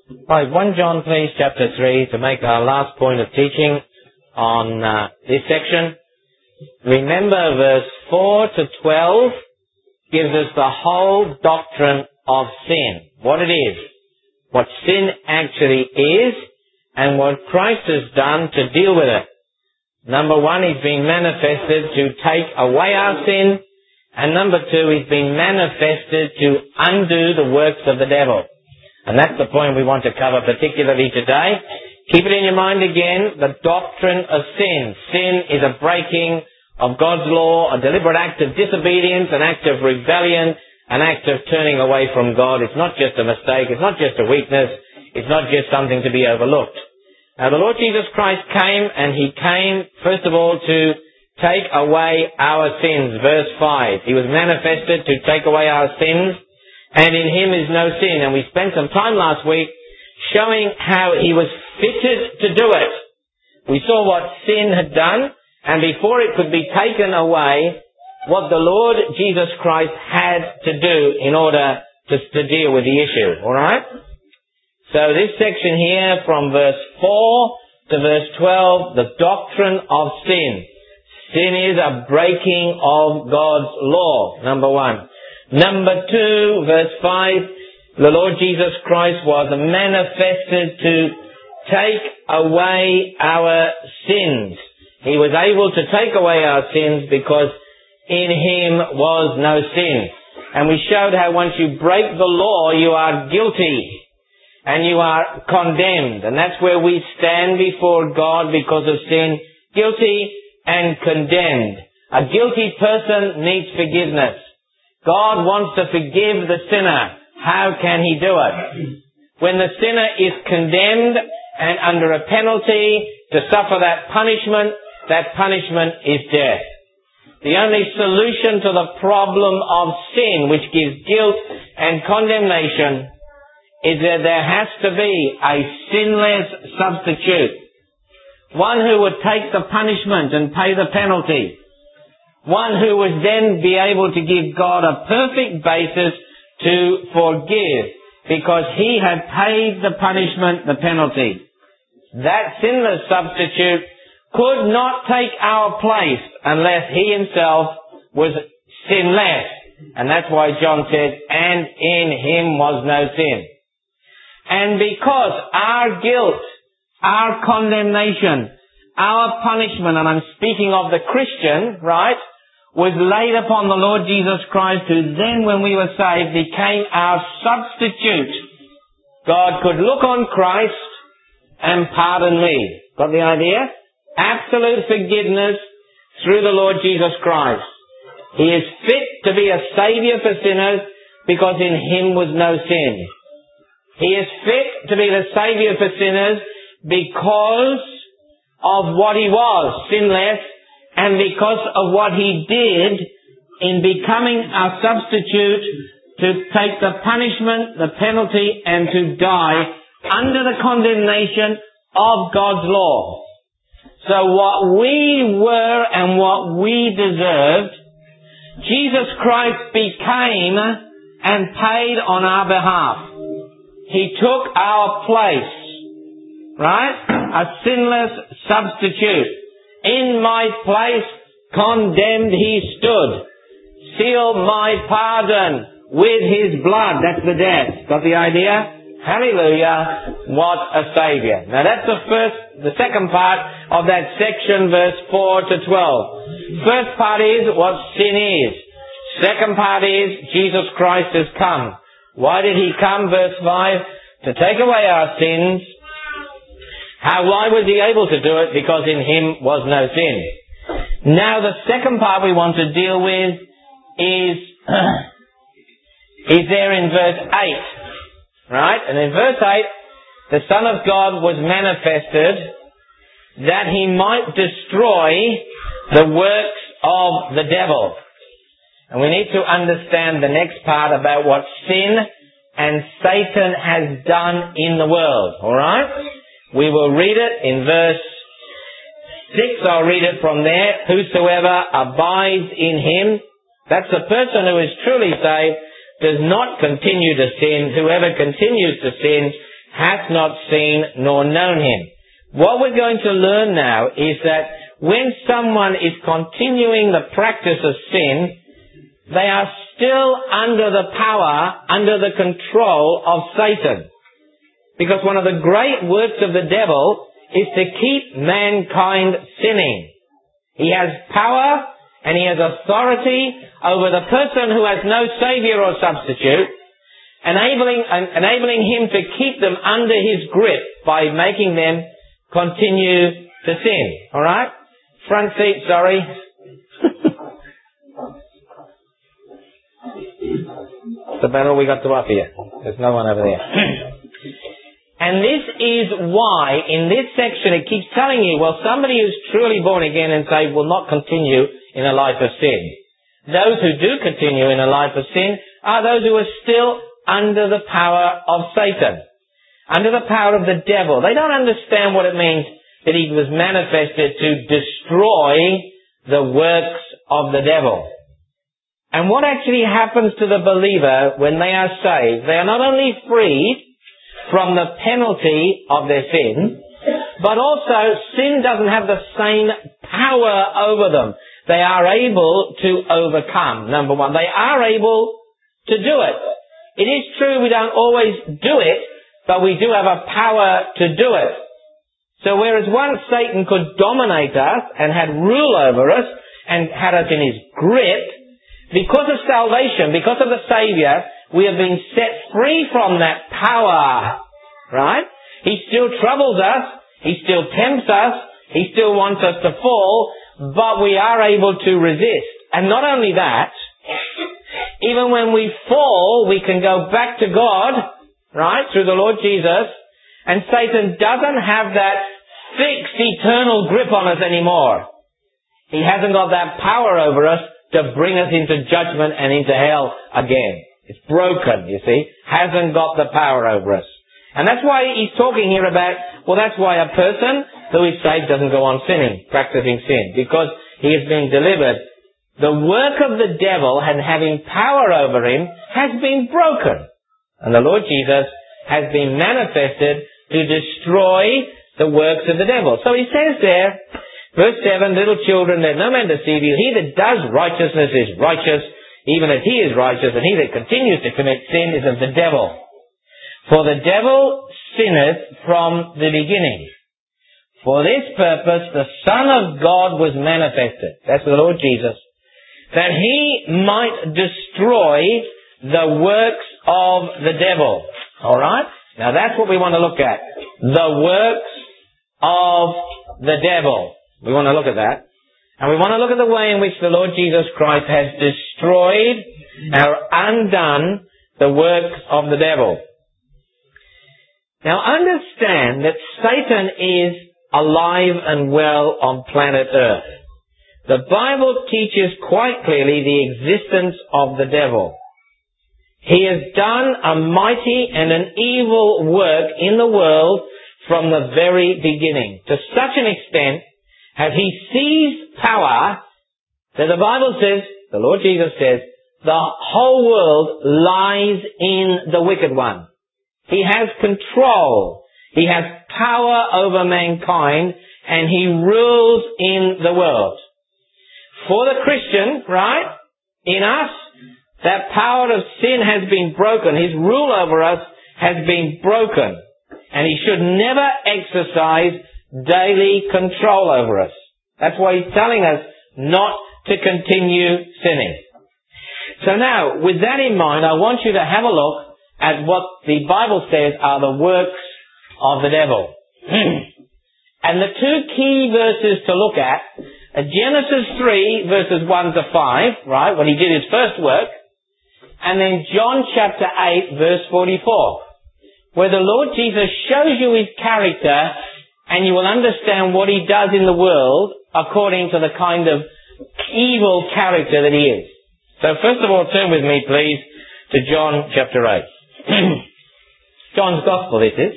Right, 1 John please, chapter 3, to make our last point of teaching on this section. Remember verse 4 to 12 gives us the whole doctrine of sin. What it is, what sin actually is, and what Christ has done to deal with it. Number 1, He's been manifested to take away our sin, and number 2, He's been manifested to undo the works of the devil. And that's the point we want to cover particularly today. Keep it in your mind again, the doctrine of sin. Sin is a breaking of God's law, a deliberate act of disobedience, an act of rebellion, an act of turning away from God. It's not just a mistake, it's not just a weakness, it's not just something to be overlooked. Now the Lord Jesus Christ came, and He came first of all to take away our sins. Verse 5, He was manifested to take away our sins, and in Him is no sin. And we spent some time last week showing how He was fitted to do it. We saw what sin had done, and before it could be taken away, what the Lord Jesus Christ had to do in order to deal with the issue. Alright? So this section here from verse 4 to verse 12, the doctrine of sin. Sin is a breaking of God's law, number 1. Number 2, verse 5, the Lord Jesus Christ was manifested to take away our sins. He was able to take away our sins because in Him was no sin. And we showed how once you break the law, you are guilty and you are condemned. And that's where we stand before God because of sin, guilty and condemned. A guilty person needs forgiveness. God wants to forgive the sinner. How can He do it? When the sinner is condemned and under a penalty to suffer that punishment is death. The only solution to the problem of sin, which gives guilt and condemnation, is that there has to be a sinless substitute. One who would take the punishment and pay the penalty. One who would then be able to give God a perfect basis to forgive because He had paid the punishment, the penalty. That sinless substitute could not take our place unless He Himself was sinless. And that's why John said, and in Him was no sin. And because our guilt, our condemnation, our punishment, and I'm speaking of the Christian, right, was laid upon the Lord Jesus Christ, who then, when we were saved, became our substitute. God could look on Christ and pardon me. Got the idea? Absolute forgiveness through the Lord Jesus Christ. He is fit to be a Saviour for sinners because in Him was no sin. He is fit to be the Saviour for sinners because of what He was, sinless, and because of what He did in becoming our substitute to take the punishment, the penalty, and to die under the condemnation of God's law. So what we were and what we deserved, Jesus Christ became and paid on our behalf. He took our place, right? A sinless substitute. In my place, condemned He stood. Sealed my pardon with His blood. That's the death. Got the idea? Hallelujah. What a Saviour. Now that's the second part of that section, verse 4 to 12. First part is what sin is. Second part is Jesus Christ has come. Why did He come? Verse 5, to take away our sins. Why was He able to do it? Because in Him was no sin. Now the second part we want to deal with is there in verse 8. Right? And in verse 8, the Son of God was manifested that He might destroy the works of the devil. And we need to understand the next part about what sin and Satan has done in the world. Alright? We will read it in verse 6. I'll read it from there. Whosoever abides in Him, that's the person who is truly saved, does not continue to sin. Whoever continues to sin hath not seen nor known him. What we're going to learn now is that when someone is continuing the practice of sin, they are still under the power, under the control of Satan. Because one of the great works of the devil is to keep mankind sinning. He has power and he has authority over the person who has no savior or substitute, enabling him to keep them under his grip by making them continue to sin. Alright? Front seat, sorry. That's about all we got to offer you. There's no one over there. And this is why, in this section, it keeps telling you, well, somebody who's truly born again and saved will not continue in a life of sin. Those who do continue in a life of sin are those who are still under the power of Satan, under the power of the devil. They don't understand what it means that he was manifested to destroy the works of the devil. And what actually happens to the believer when they are saved? They are not only freed from the penalty of their sin, but also sin doesn't have the same power over them. They are able to overcome. Number one, they are able to do it. It is true we don't always do it, but we do have a power to do it. So whereas once Satan could dominate us and had rule over us and had us in his grip, because of salvation, because of the Saviour, we have been set free from that power. Right? He still troubles us. He still tempts us. He still wants us to fall, but we are able to resist. And not only that, even when we fall, we can go back to God, right, through the Lord Jesus, and Satan doesn't have that fixed eternal grip on us anymore. He hasn't got that power over us to bring us into judgment and into hell again. It's broken, you see. Hasn't got the power over us. And that's why he's talking here about, well, that's why a person who is saved doesn't go on sinning, practicing sin, because he has been delivered. The work of the devil and having power over him has been broken. And the Lord Jesus has been manifested to destroy the works of the devil. So he says there, verse 7, little children, let no man deceive you. He that does righteousness is righteous, even as he is righteous, and he that continues to commit sin is of the devil. For the devil sinneth from the beginning. For this purpose the Son of God was manifested, that's the Lord Jesus, that he might destroy the works of the devil. Alright? Now that's what we want to look at. The works of the devil. We want to look at that. And we want to look at the way in which the Lord Jesus Christ has destroyed or undone the works of the devil. Now understand that Satan is alive and well on planet Earth. The Bible teaches quite clearly the existence of the devil. He has done a mighty and an evil work in the world from the very beginning. To such an extent has he seized power that the Bible says, the Lord Jesus says, the whole world lies in the wicked one. He has control. He has power over mankind and he rules in the world. For the Christian, right, in us, that power of sin has been broken. His rule over us has been broken. And he should never exercise daily control over us. That's why he's telling us not to continue sinning. So now, with that in mind, I want you to have a look at what the Bible says are the works of the devil. And the two key verses to look at are Genesis 3 verses 1 to 5, right, when he did his first work, and then John chapter 8 verse 44, where the Lord Jesus shows you his character and you will understand what he does in the world according to the kind of evil character that he is. So first of all, turn with me please to John chapter 8. John's Gospel this is.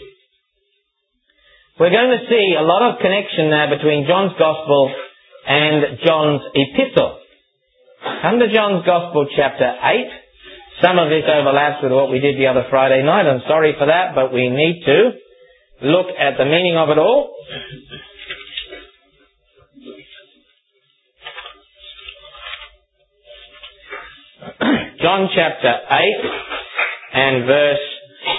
We're going to see a lot of connection now between John's Gospel and John's Epistle. Come to John's Gospel chapter 8, Some of this overlaps with what we did the other Friday night. I'm sorry for that, but we need to look at the meaning of it all. John chapter 8 and verse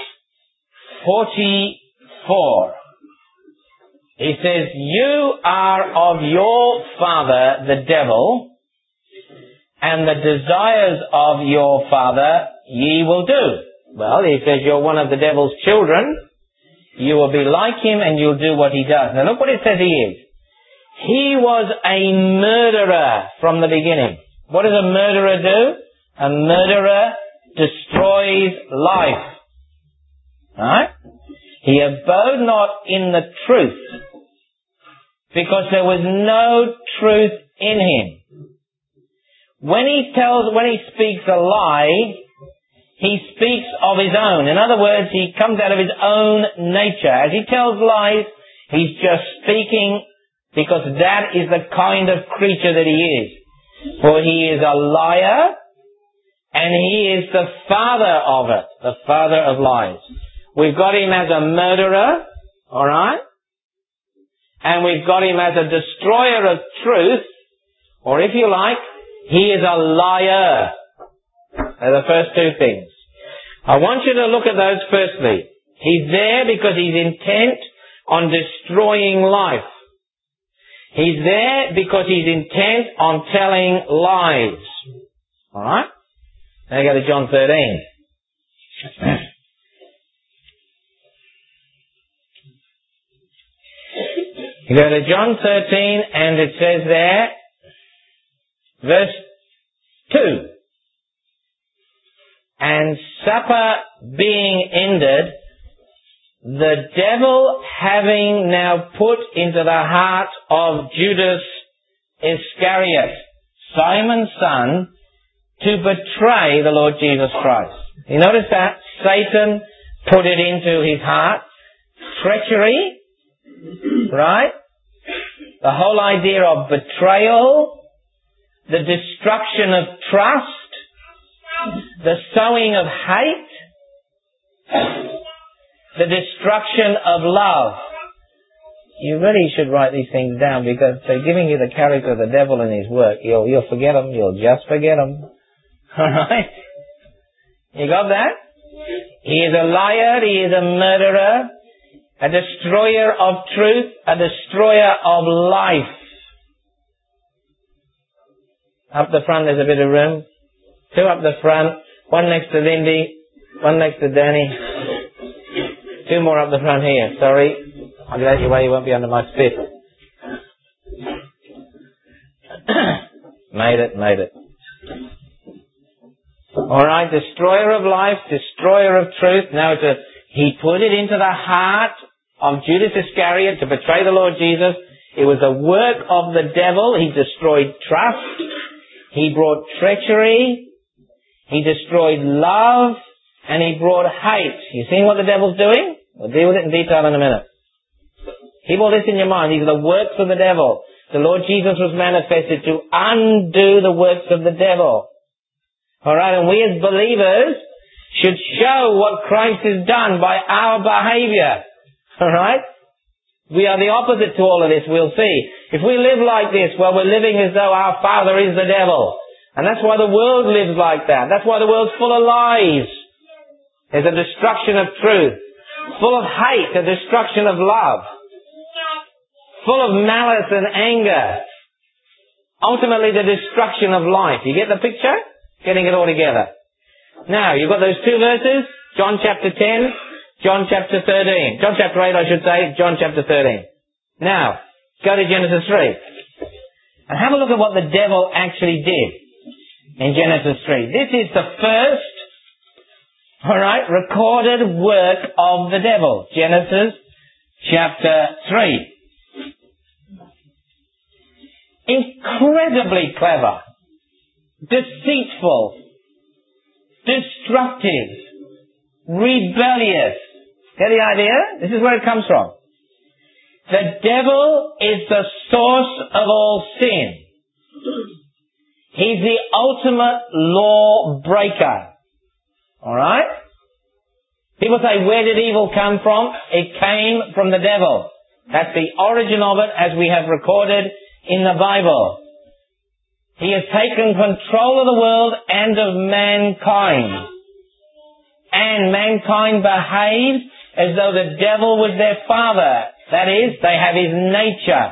44. He says, "You are of your father, the devil, and the desires of your father ye will do." Well, he says you're one of the devil's children. You will be like him and you'll do what he does. Now look what it says he is. He was a murderer from the beginning. What does a murderer do? A murderer destroys life. Right? He abode not in the truth, because there was no truth in him. When he speaks a lie, he speaks of his own. In other words, he comes out of his own nature. As he tells lies, he's just speaking because that is the kind of creature that he is. For he is a liar, and he is the father of it, the father of lies. We've got him as a murderer, alright? And we've got him as a destroyer of truth, or if you like, he is a liar. They're the first two things. I want you to look at those firstly. He's there because he's intent on destroying life. He's there because he's intent on telling lies. Alright? Now you go to John 13. You go to John 13 and it says there, verse 2. "And supper being ended, the devil having now put into the heart of Judas Iscariot, Simon's son, to betray the Lord Jesus Christ." You notice that? Satan put it into his heart. Treachery, right? The whole idea of betrayal, the destruction of trust, the sowing of hate, the destruction of love. You really should write these things down, because they're giving you the character of the devil and his work. You'll forget them. You'll just forget them. Alright? You got that? He is a liar. He is a murderer. A destroyer of truth. A destroyer of life. Up the front there's a bit of room. Two up the front. One next to Lindy. One next to Danny. Two more up the front here. Sorry. I'll get out your way. You won't be under my spit. Made it. Alright, destroyer of life, destroyer of truth. Now he put it into the heart of Judas Iscariot to betray the Lord Jesus. It was a work of the devil. He destroyed trust. He brought treachery. He destroyed love. And he brought hate. You seen what the devil's doing? We'll deal with it in detail in a minute. Keep all this in your mind. These are the works of the devil. The Lord Jesus was manifested to undo the works of the devil. Alright, and we as believers should show what Christ has done by our behavior. Alright? We are the opposite to all of this, we'll see. If we live like this, well, we're living as though our father is the devil. And that's why the world lives like that. That's why the world's full of lies. There's a destruction of truth. Full of hate, a destruction of love. Full of malice and anger. Ultimately the destruction of life. You get the picture? Getting it all together. Now, you've got those two verses. John chapter 10, John chapter 13. John chapter 8 I should say, John chapter 13. Now, go to Genesis 3. And have a look at what the devil actually did in Genesis 3. This is the first, recorded work of the devil. Genesis chapter 3. Incredibly clever, deceitful, destructive, rebellious. Get the idea? This is where it comes from. The devil is the source of all sin. He's the ultimate law breaker. Alright? People say, where did evil come from? It came from the devil. That's the origin of it as we have recorded in the Bible. He has taken control of the world and of mankind. And mankind behaves as though the devil was their father. That is, they have his nature.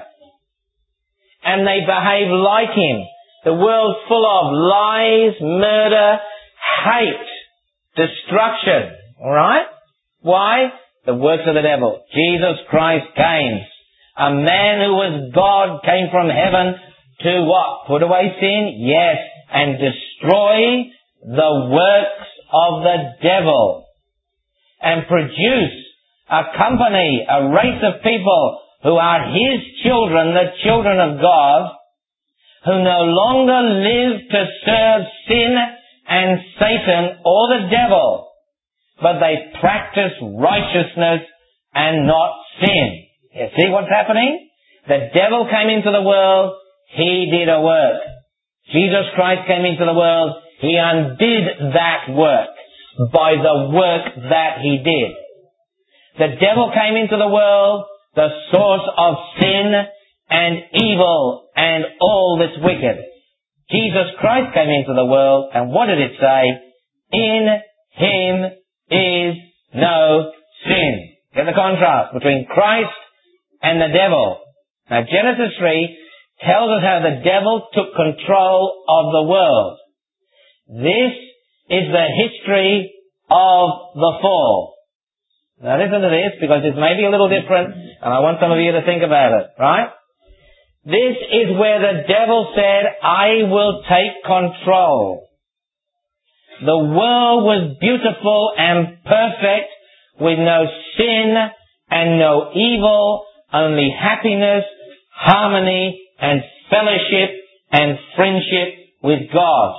And they behave like him. The world's full of lies, murder, hate, destruction. Alright? Why? The works of the devil. Jesus Christ came. A man who was God came from heaven to what? Put away sin? Yes. And destroy the works of the devil. And produce a company, a race of people who are his children, the children of God, who no longer live to serve sin and Satan or the devil, but they practice righteousness and not sin. You see what's happening? The devil came into the world, he did a work. Jesus Christ came into the world, he undid that work by the work that he did. The devil came into the world, the source of sin and evil and all that's wicked. Jesus Christ came into the world, and what did it say? In him is no sin. Get the contrast between Christ and the devil. Now Genesis 3 tells us how the devil took control of the world. This is the history of the fall. Now listen to this, because this may be a little different, and I want some of you to think about it, right? This is where the devil said, I will take control. The world was beautiful and perfect, with no sin and no evil, only happiness, harmony, and fellowship and friendship with God.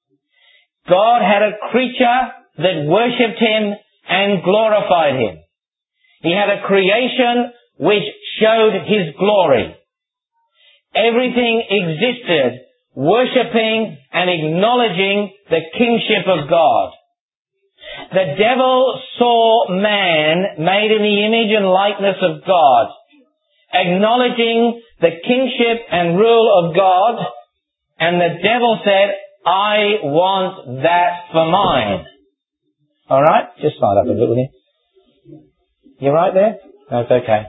God had a creature that worshipped him and glorified him. He had a creation which showed his glory. Everything existed worshipping and acknowledging the kingship of God. The devil saw man made in the image and likeness of God, acknowledging the kingship and rule of God, and the devil said, I want that for mine. Alright? Just slide up a bit with you. You right there? That's okay.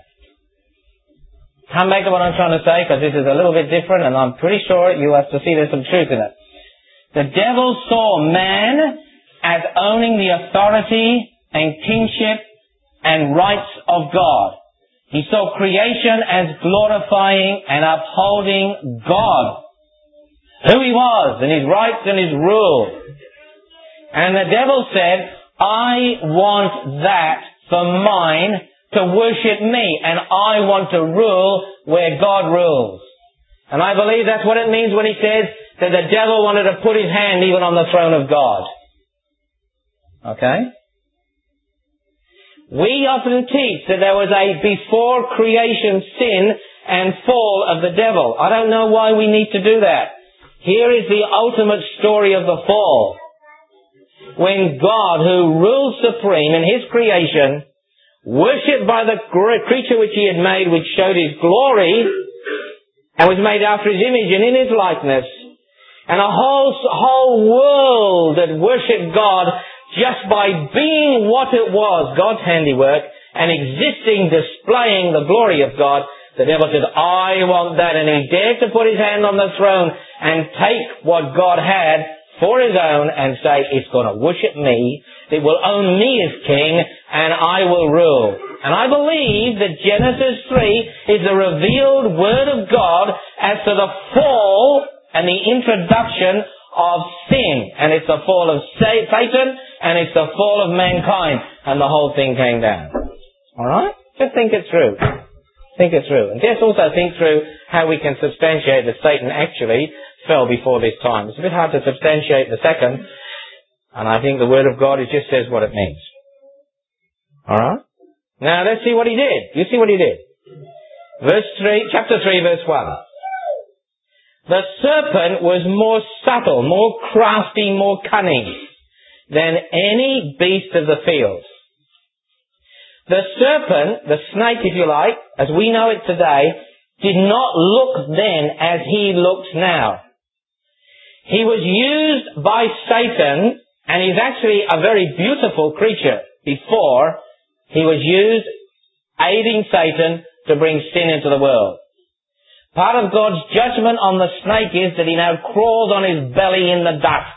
Come back to what I'm trying to say, because this is a little bit different, and I'm pretty sure you have to see there's some truth in it. The devil saw man as owning the authority and kingship and rights of God. He saw creation as glorifying and upholding God, who he was, and his rights and his rule. And the devil said, I want that for mine to worship me, and I want to rule where God rules. And I believe that's what it means when he says that the devil wanted to put his hand even on the throne of God. Okay? We often teach that there was a before creation sin and fall of the devil. I don't know why we need to do that. Here is the ultimate story of the fall. When God, who rules supreme in his creation, worshipped by the creature which he had made, which showed his glory, and was made after his image and in his likeness, and a whole world that worshipped God just by being what it was, God's handiwork, and existing, displaying the glory of God, the devil said, I want that, and he dared to put his hand on the throne and take what God had for his own and say, it's going to worship me, it will own me as king, and I will rule. And I believe that Genesis 3 is the revealed word of God as to the fall and the introduction of sin. And it's the fall of Satan, and it's the fall of mankind, and the whole thing came down. Alright? Just think it through. Think it through. And just also think through how we can substantiate that Satan actually fell before this time. It's a bit hard to substantiate the second, and I think the Word of God, it just says what it means. Alright? Now let's see what he did. You see what he did. Chapter 3, verse 1. The serpent was more subtle, more crafty, more cunning than any beast of the field. The serpent, the snake if you like, as we know it today, did not look then as he looks now. He was used by Satan, and he's actually a very beautiful creature before he was used aiding Satan to bring sin into the world. Part of God's judgment on the snake is that he now crawls on his belly in the dust.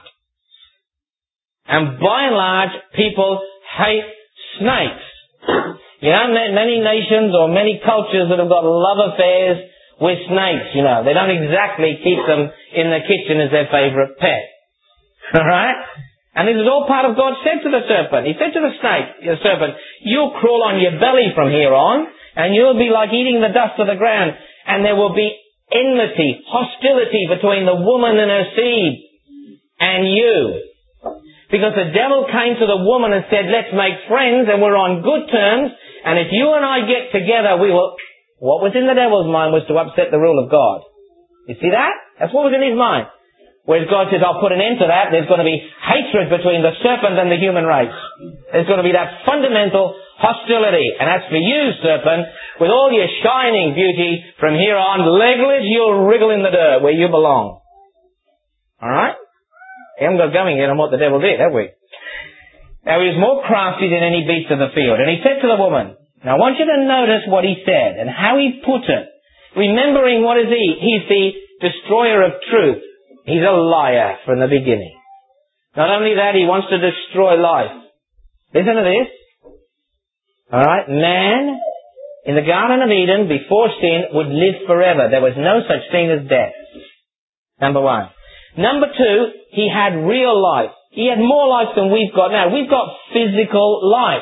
And by and large, people hate snakes. You know, many nations or many cultures that have got love affairs with snakes, you know. They don't exactly keep them in the kitchen as their favourite pet. Alright? And this is all part of God said to the serpent. He said to the snake, the serpent, you'll crawl on your belly from here on, and you'll be like eating the dust of the ground, and there will be enmity, hostility between the woman and her seed and you. Because the devil came to the woman and said, let's make friends and we're on good terms, and if you and I get together, we will... What was in the devil's mind was to upset the rule of God. You see that? That's what was in his mind. Whereas God says, I'll put an end to that. There's going to be hatred between the serpent and the human race. There's going to be that fundamental hostility. And as for you, serpent, with all your shining beauty, from here on, legless, you'll wriggle in the dirt where you belong. Alright? We haven't got going yet on what the devil did, have we? Now, he was more crafty than any beast of the field. And he said to the woman, now I want you to notice what he said and how he put it. Remembering what is he? He's the destroyer of truth. He's a liar from the beginning. Not only that, he wants to destroy life. Listen to this. Alright, man in the Garden of Eden before sin would live forever. There was no such thing as death. Number one. Number two, he had real life. He had more life than we've got now. We've got physical life.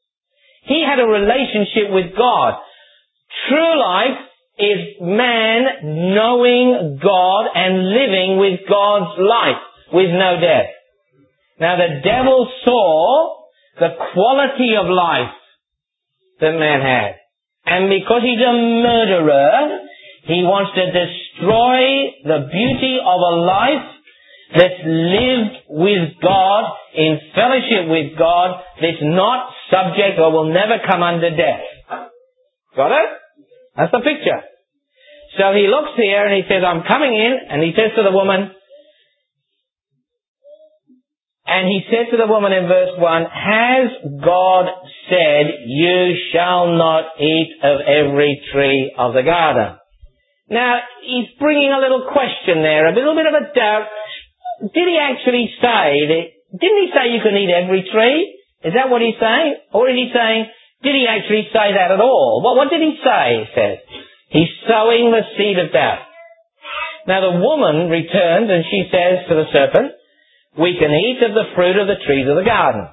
He had a relationship with God. True life is man knowing God and living with God's life with no death. Now the devil saw the quality of life that man had. And because he's a murderer, he wants to destroy the beauty of a life that's lived with God, in fellowship with God, that's not subject or will never come under death. Got it? That's the picture. So he looks here and he says, I'm coming in, and he says to the woman, in verse 1, has God said, you shall not eat of every tree of the garden? Now, he's bringing a little question there, a little bit of a doubt. Did he actually say that, didn't he say you can eat every tree? Is that what he's saying? Or is he saying, did he actually say that at all? What did he say, he says? He's sowing the seed of doubt. Now the woman returns and she says to the serpent, we can eat of the fruit of the trees of the garden.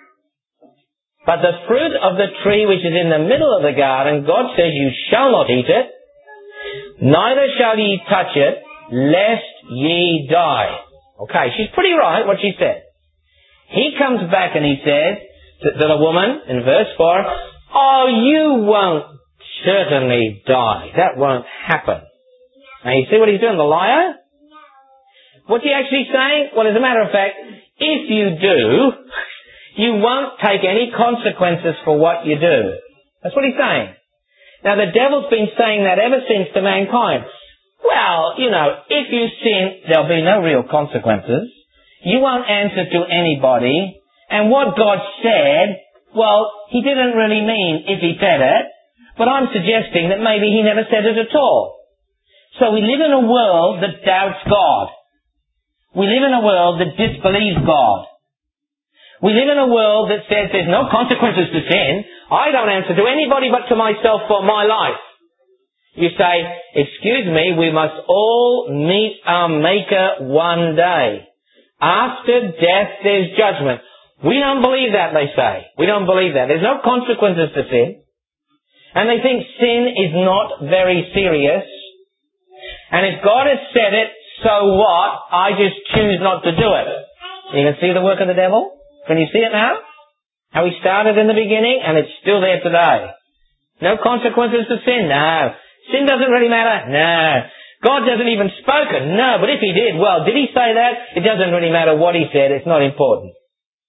But the fruit of the tree which is in the middle of the garden, God says you shall not eat it, neither shall ye touch it, lest ye die. Okay, she's pretty right what she said. He comes back and he says to the woman in verse 4, oh, you won't certainly die. That won't happen. Now you see what he's doing, the liar? What's he actually saying? Well, as a matter of fact, if you do, you won't take any consequences for what you do. That's what he's saying. Now the devil's been saying that ever since to mankind. Well, you know, if you sin, there'll be no real consequences. You won't answer to anybody. And what God said, well, he didn't really mean if he said it, but I'm suggesting that maybe he never said it at all. So we live in a world that doubts God. We live in a world that disbelieves God. We live in a world that says there's no consequences to sin. I don't answer to anybody but to myself for my life. You say, excuse me, we must all meet our Maker one day. After death, there's judgment. We don't believe that, they say. We don't believe that. There's no consequences to sin. And they think sin is not very serious. And if God has said it, so what? I just choose not to do it. You can see the work of the devil? Can you see it now? How he started in the beginning, and it's still there today. No consequences to sin? No. Sin doesn't really matter? No. God doesn't even spoken? No. But if he did, well, did he say that? It doesn't really matter what he said. It's not important.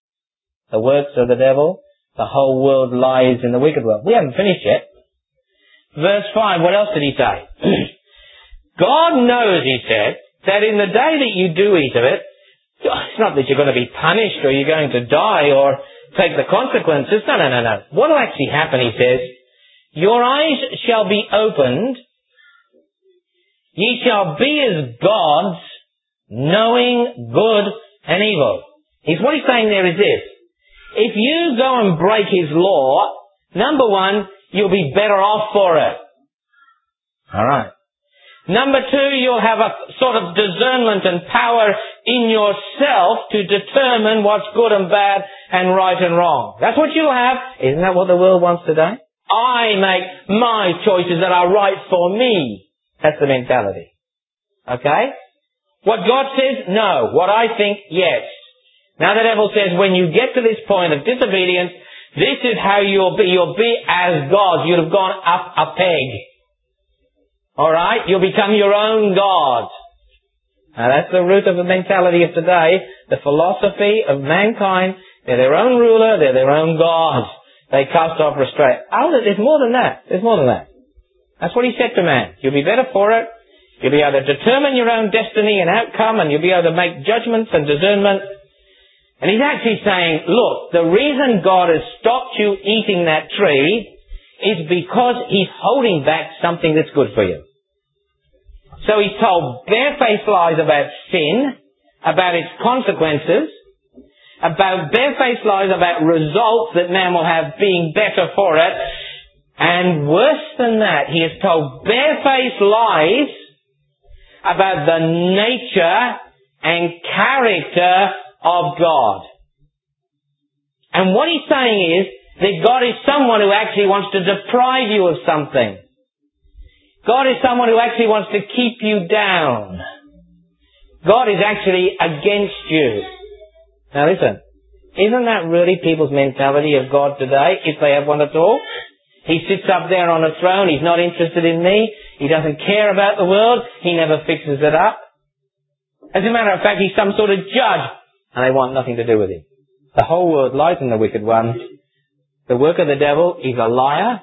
the works of the devil, the whole world lies in the wicked world. We haven't finished yet. Verse 5, what else did he say? God knows, he said, that in the day that you do eat of it, it's not that you're going to be punished or you're going to die or take the consequences. No. What will actually happen, he says, your eyes shall be opened, ye shall be as gods, knowing good and evil. What he's saying there is this. If you go and break his law, number one, you'll be better off for it. Alright. Number two, you'll have a sort of discernment and power in yourself to determine what's good and bad and right and wrong. That's what you'll have. Isn't that what the world wants today? I make my choices that are right for me. That's the mentality. Okay? What God says, no. What I think, yes. Now the devil says, when you get to this point of disobedience, this is how you'll be. You'll be as gods. You'll have gone up a peg. Alright? You'll become your own God. Now that's the root of the mentality of today. The philosophy of mankind. They're their own ruler. They're their own gods. They cast off restraint. Oh, there's more than that. There's more than that. That's what he said to man. You'll be better for it. You'll be able to determine your own destiny and outcome, and you'll be able to make judgments and discernment. And he's actually saying, look, the reason God has stopped you eating that tree is because he's holding back something that's good for you. So he's told barefaced lies about sin, about its consequences, about barefaced lies about results that man will have being better for it, and worse than that, he has told barefaced lies about the nature and character of God. And what he's saying is that God is someone who actually wants to deprive you of something. God is someone who actually wants to keep you down. God is actually against you. Now listen, isn't that really people's mentality of God today, if they have one at all? He sits up there on a throne, he's not interested in me, he doesn't care about the world, he never fixes it up. As a matter of fact, he's some sort of judge, and they want nothing to do with him. The whole world lies in the wicked one. The work of the devil, he's a liar.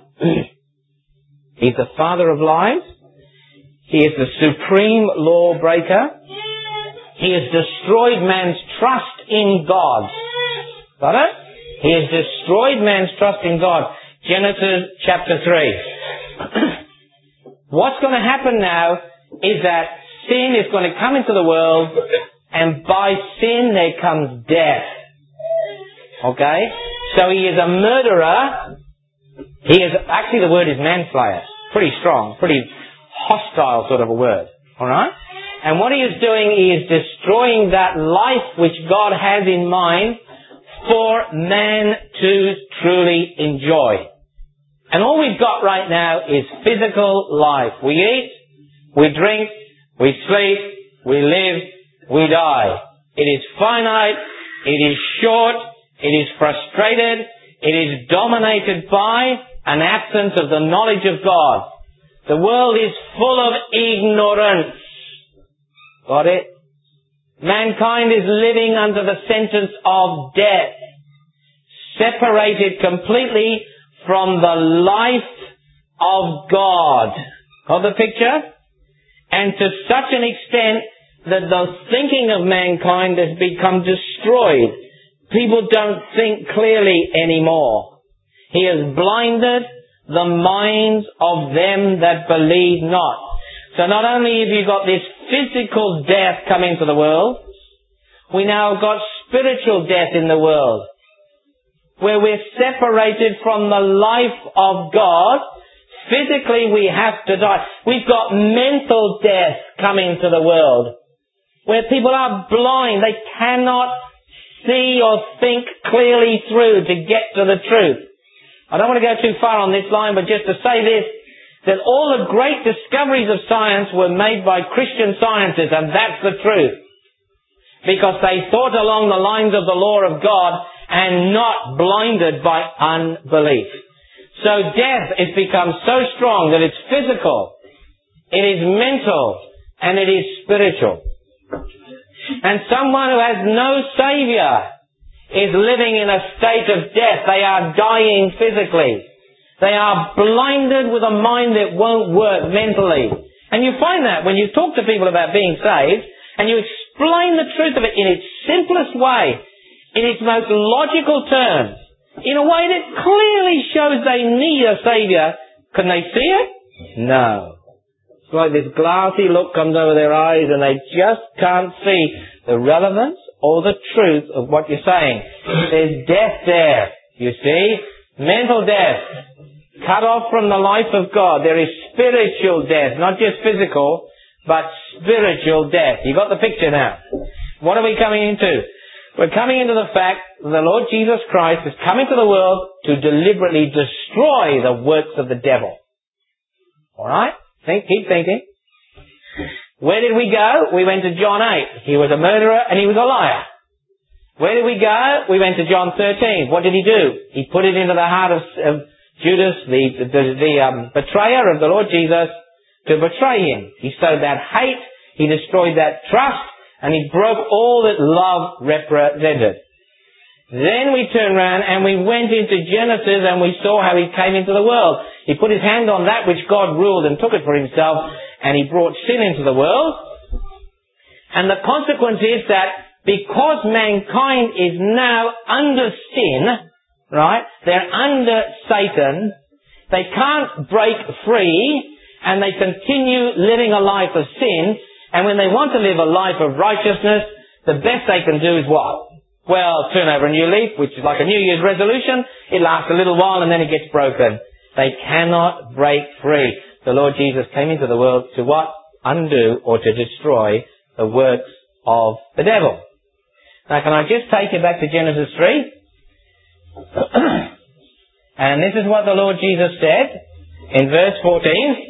He's the father of lies. He is the supreme lawbreaker. He has destroyed man's trust in God. Got it? He has destroyed man's trust in God. Genesis chapter 3. What's going to happen now is that sin is going to come into the world, and by sin there comes death. Okay? So he is a murderer. He is, actually the word is manslayer. Pretty strong, pretty hostile sort of a word. Alright? And what he is doing, he is destroying that life which God has in mind for man to truly enjoy. And all we've got right now is physical life. We eat, we drink, we sleep, we live, we die. It is finite, it is short, it is frustrated, it is dominated by an absence of the knowledge of God. The world is full of ignorance. Got it? Mankind is living under the sentence of death, separated completely from the life of God. Got the picture? And to such an extent that the thinking of mankind has become destroyed. People don't think clearly anymore. He has blinded the minds of them that believe not. So not only have you got this physical death coming to the world, we now have got spiritual death in the world, where we're separated from the life of God. Physically we have to die. We've got mental death coming to the world, where people are blind. They cannot see or think clearly through to get to the truth. I don't want to go too far on this line, but just to say this, that all the great discoveries of science were made by Christian scientists, and that's the truth. Because they thought along the lines of the law of God and not blinded by unbelief. So death has become so strong that it's physical, it is mental, and it is spiritual. And someone who has no Savior is living in a state of death. They are dying physically. They are blinded with a mind that won't work mentally. And you find that when you talk to people about being saved, and you explain the truth of it in its simplest way, in its most logical terms, in a way that clearly shows they need a Saviour. Can they see it? No. It's like this glassy look comes over their eyes and they just can't see the relevance or the truth of what you're saying. There's death there, you see. Mental death. Cut off from the life of God. There is spiritual death, not just physical, but spiritual death. You got the picture now. What are we coming into? We're coming into the fact that the Lord Jesus Christ is coming to the world to deliberately destroy the works of the devil. Alright? Keep thinking. Where did we go? We went to John 8. He was a murderer and he was a liar. Where did we go? We went to John 13. What did he do? He put it into the heart of Judas, the betrayer of the Lord Jesus, to betray him. He sowed that hate, he destroyed that trust, and he broke all that love represented. Then we turned around and we went into Genesis and we saw how he came into the world. He put his hand on that which God ruled and took it for himself, and he brought sin into the world. And the consequence is that because mankind is now under sin, right, they're under Satan, they can't break free, and they continue living a life of sin, and when they want to live a life of righteousness, the best they can do is what? Well, turn over a new leaf, which is like a New Year's resolution. It lasts a little while and then it gets broken. They cannot break free. The Lord Jesus came into the world to what? Undo or to destroy the works of the devil. Now, can I just take you back to Genesis 3? And this is what the Lord Jesus said in verse 14.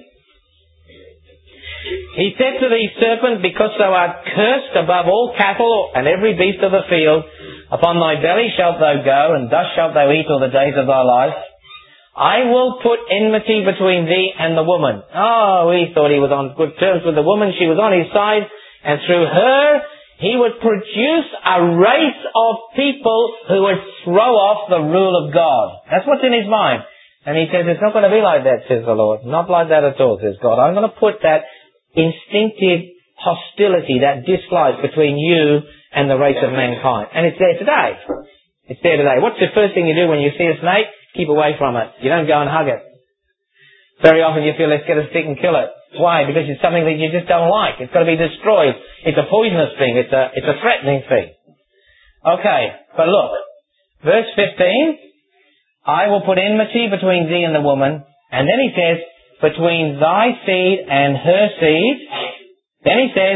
He said to the serpent, because thou art cursed above all cattle and every beast of the field, upon thy belly shalt thou go, and dust shalt thou eat all the days of thy life. I will put enmity between thee and the woman. Oh, he thought he was on good terms with the woman. She was on his side, and through her he would produce a race of people who would throw off the rule of God. That's what's in his mind. And he says, it's not going to be like that, says the Lord. Not like that at all, says God. I'm going to put that instinctive hostility, that dislike between you and the race of mankind. And it's there today. It's there today. What's the first thing you do when you see a snake? Keep away from it. You don't go and hug it. Very often you feel, let's get a stick and kill it. Why? Because it's something that you just don't like. It's got to be destroyed. It's a poisonous thing. It's a threatening thing. Okay, but look. Verse 15, I will put enmity between thee and the woman. And then he says, between thy seed and her seed. Then he says,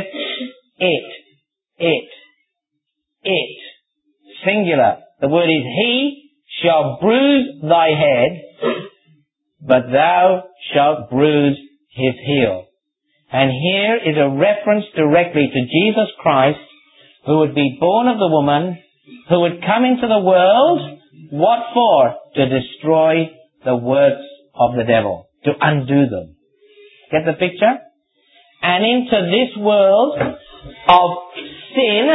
it. Singular. The word is he shall bruise thy head, but thou shalt bruise his heel. And here is a reference directly to Jesus Christ, who would be born of the woman, who would come into the world, what for? To destroy the works of the devil. To undo them. Get the picture? And into this world of sin,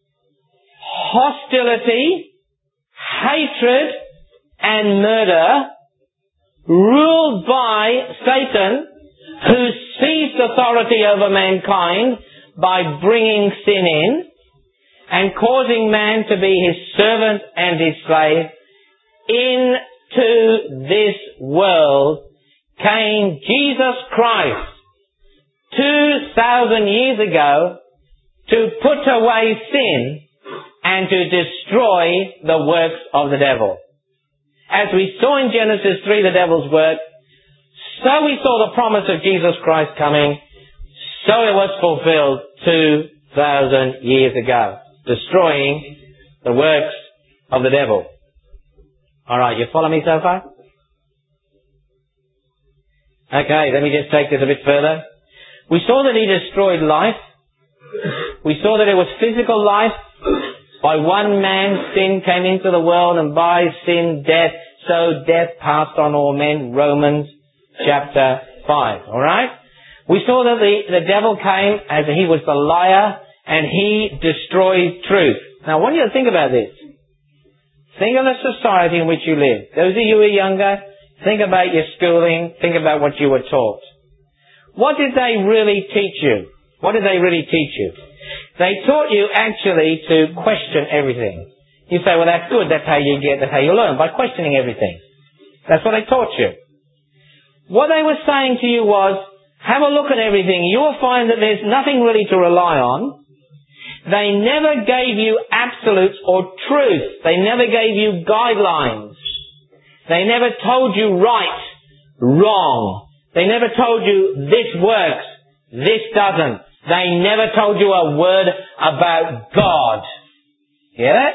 hostility, hatred, and murder, ruled by Satan, who seized authority over mankind by bringing sin in and causing man to be his servant and his slave. Into this world came Jesus Christ 2,000 years ago to put away sin and to destroy the works of the devil. As we saw in Genesis 3, the devil's work, so we saw the promise of Jesus Christ coming, so it was fulfilled 2,000 years ago, destroying the works of the devil. Alright, you follow me so far? Okay, let me just take this a bit further. We saw that he destroyed life. We saw that it was physical life. By one man sin came into the world, and by sin death, so death passed on all men. Romans chapter 5. Alright? We saw that the devil came as he was the liar, and he destroyed truth. Now I want you to think about this. Think of the society in which you live. Those of you who are younger, think about your schooling. Think about what you were taught. What did they really teach you? What did they really teach you? They taught you actually to question everything. You say, well, that's good. That's how you learn, by questioning everything. That's what they taught you. What they were saying to you was, have a look at everything. You will find that there's nothing really to rely on. They never gave you absolutes or truth. They never gave you guidelines. They never told you right, wrong. They never told you this works, this doesn't. They never told you a word about God. Hear that?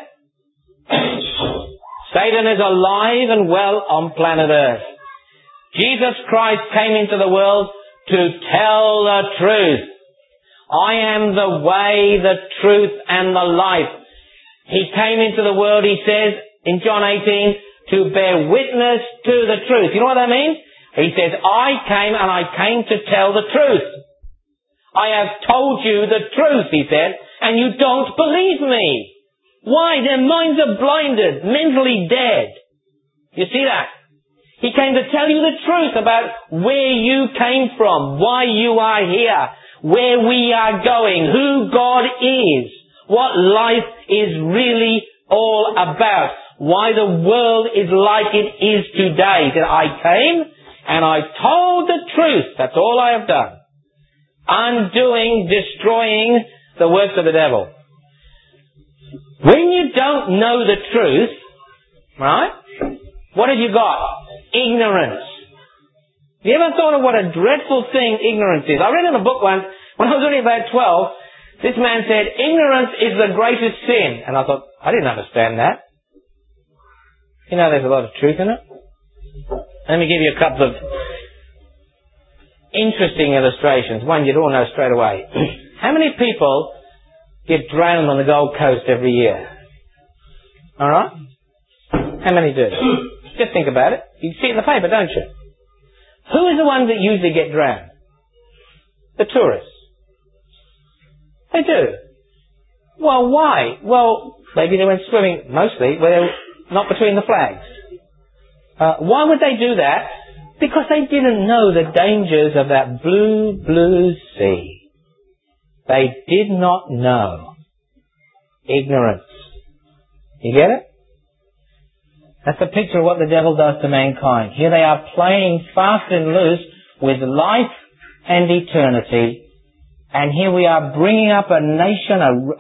Satan is alive and well on planet Earth. Jesus Christ came into the world to tell the truth. I am the way, the truth, and the life. He came into the world, he says, in John 18, to bear witness to the truth. You know what that means? He says, I came to tell the truth. I have told you the truth, he said, and you don't believe me. Why? Their minds are blinded, mentally dead. You see that? He came to tell you the truth about where you came from, why you are here, where we are going, who God is, what life is really all about, why the world is like it is today. That I came and I told the truth. That's all I have done. Undoing, destroying the works of the devil. When you don't know the truth, right, what have you got? Ignorance. Have you ever thought of what a dreadful thing ignorance is? I read in a book once, when I was only about 12, this man said, ignorance is the greatest sin. And I thought, I didn't understand that. You know, there's a lot of truth in it. Let me give you a couple of interesting illustrations. One you'd all know straight away. How many people get drowned on the Gold Coast every year? Alright? How many do? Just think about it. You see it in the paper, don't you? Who is the ones that usually get drowned? The tourists. They do. Well, why? Well, maybe they went swimming, mostly, not between the flags. Why would they do that? Because they didn't know the dangers of that blue, blue sea. They did not know. Ignorance. You get it? That's a picture of what the devil does to mankind. Here they are playing fast and loose with life and eternity. And here we are bringing up a nation,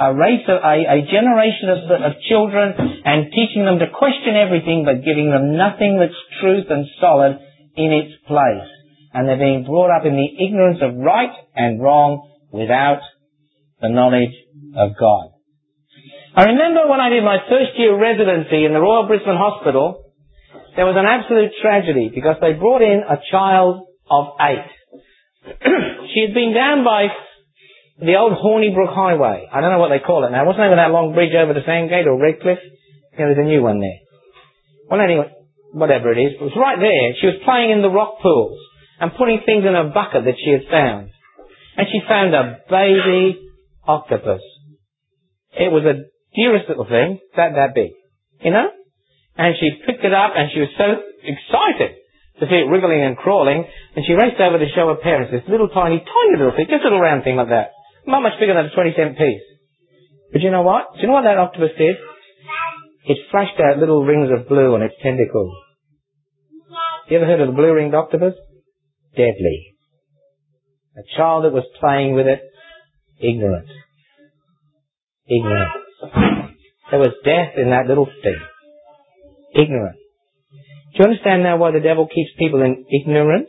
a generation of children and teaching them to question everything but giving them nothing that's truth and solid in its place. And they're being brought up in the ignorance of right and wrong without the knowledge of God. I remember when I did my first year residency in the Royal Brisbane Hospital, there was an absolute tragedy because they brought in a child of 8. She had been down by the old Hornybrook Highway. I don't know what they call it now. What's the name of that long bridge over to Sandgate or Redcliffe? Yeah, there's a new one there. Well, anyway, whatever it is, it was right there. She was playing in the rock pools and putting things in a bucket that she had found. And she found a baby octopus. It was a dearest little thing, that big, you know? And she picked it up and she was so excited to see it wriggling and crawling, and she raced over to show her parents this little tiny little thing, just a little round thing like that. Not much bigger than a 20-cent piece. But you know what? Do you know what that octopus did? It flashed out little rings of blue on its tentacles. You ever heard of the blue-ringed octopus? Deadly. A child that was playing with it, ignorant. Ignorant. There was death in that little thing. Ignorant. Do you understand now why the devil keeps people in ignorance?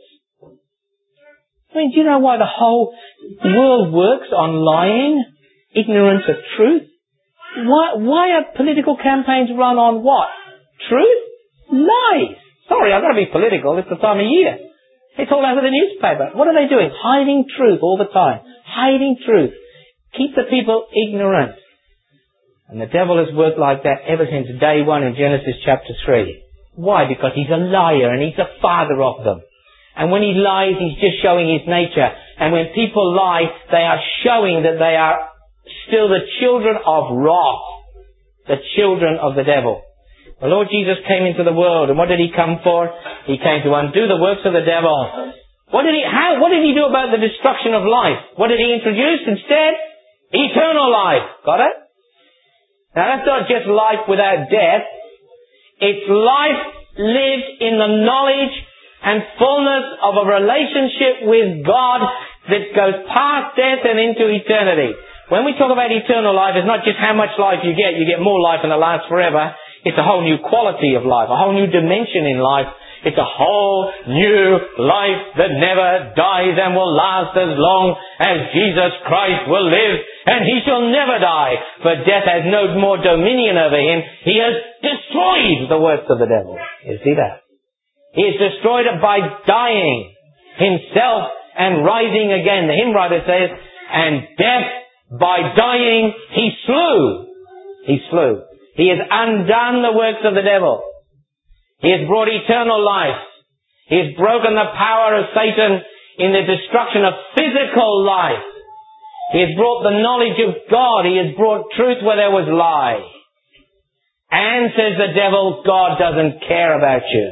I mean, do you know why the whole world works on lying? Ignorance of truth? Why are political campaigns run on what? Truth? Lies. Sorry, I've got to be political. It's the time of year. It's all over the newspaper. What are they doing? Hiding truth all the time. Hiding truth. Keep the people ignorant. And the devil has worked like that ever since day one in Genesis chapter 3. Why? Because he's a liar and he's the father of them. And when he lies, he's just showing his nature. And when people lie, they are showing that they are still the children of wrath. The children of the devil. The Lord Jesus came into the world, and what did He come for? He came to undo the works of the devil. What did He do about the destruction of life? What did He introduce instead? Eternal life. Got it? Now that's not just life without death. It's life lived in the knowledge and fullness of a relationship with God that goes past death and into eternity. When we talk about eternal life, it's not just how much life you get more life and it lasts forever. It's a whole new quality of life, a whole new dimension in life. It's a whole new life that never dies and will last as long as Jesus Christ will live, and He shall never die, for death has no more dominion over Him. He has destroyed the works of the devil. You see that? He has destroyed it by dying Himself and rising again. The hymn writer says, and death by dying He slew. He slew. He has undone the works of the devil. He has brought eternal life. He has broken the power of Satan in the destruction of physical life. He has brought the knowledge of God. He has brought truth where there was lie. And says the devil, God doesn't care about you.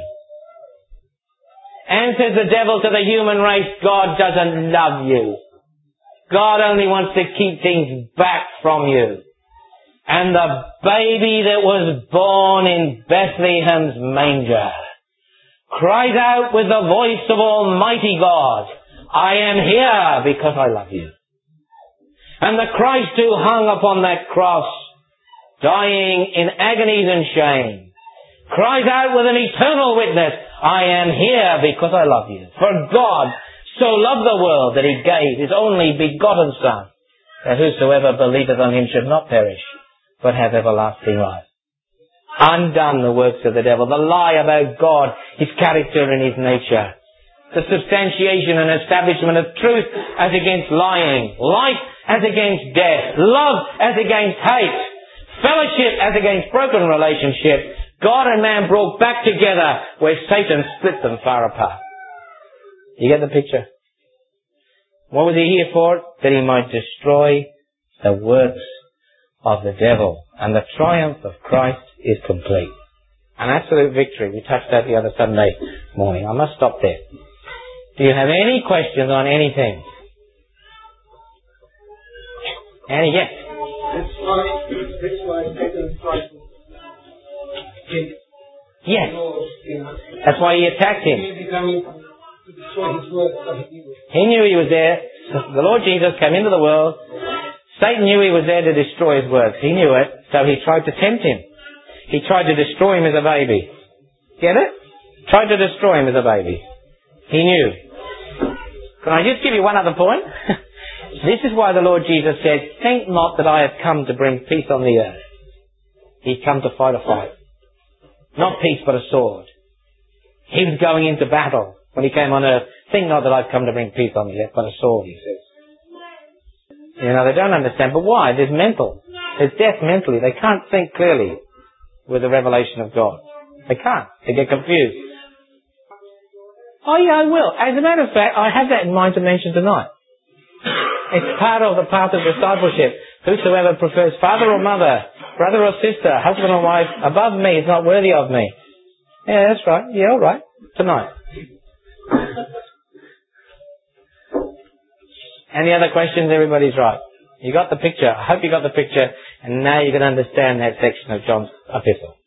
And says the devil to the human race, God doesn't love you. God only wants to keep things back from you. And the baby that was born in Bethlehem's manger cries out with the voice of Almighty God, I am here because I love you. And the Christ who hung upon that cross, dying in agonies and shame, cries out with an eternal witness, I am here because I love you. For God so loved the world that He gave His only begotten Son, that whosoever believeth on Him should not perish, but have everlasting life. Undone the works of the devil, the lie about God, His character and His nature. The substantiation and establishment of truth as against lying. Life as against death. Love as against hate. Fellowship as against broken relationship. God and man brought back together where Satan split them far apart. You get the picture? What was He here for? That He might destroy the works of the devil. And the triumph of Christ is complete. An absolute victory. We touched that the other Sunday morning. I must stop there. Do you have any questions on anything? Any? Yes. Yes. That's why He attacked Him. He knew He was there. The Lord Jesus came into the world. Satan knew He was there to destroy His works. He knew it, so he tried to tempt Him. He tried to destroy Him as a baby. Get it? Tried to destroy Him as a baby. He knew. Can I just give you one other point? This is why the Lord Jesus said, think not that I have come to bring peace on the earth. He's come to fight a fight. Not peace, but a sword. He was going into battle when He came on earth. Think not that I've come to bring peace on the earth, but a sword, He says. You know, they don't understand. But why? There's mental. There's death mentally. They can't think clearly with the revelation of God. They can't. They get confused. Oh yeah, I will. As a matter of fact, I have that in mind to mention tonight. It's part of the path of discipleship. Whosoever prefers father or mother, brother or sister, husband or wife, above me is not worthy of me. Yeah, that's right. Yeah, all right. Tonight. Any other questions? Everybody's right. You got the picture. I hope you got the picture, and now you can understand that section of John's epistle.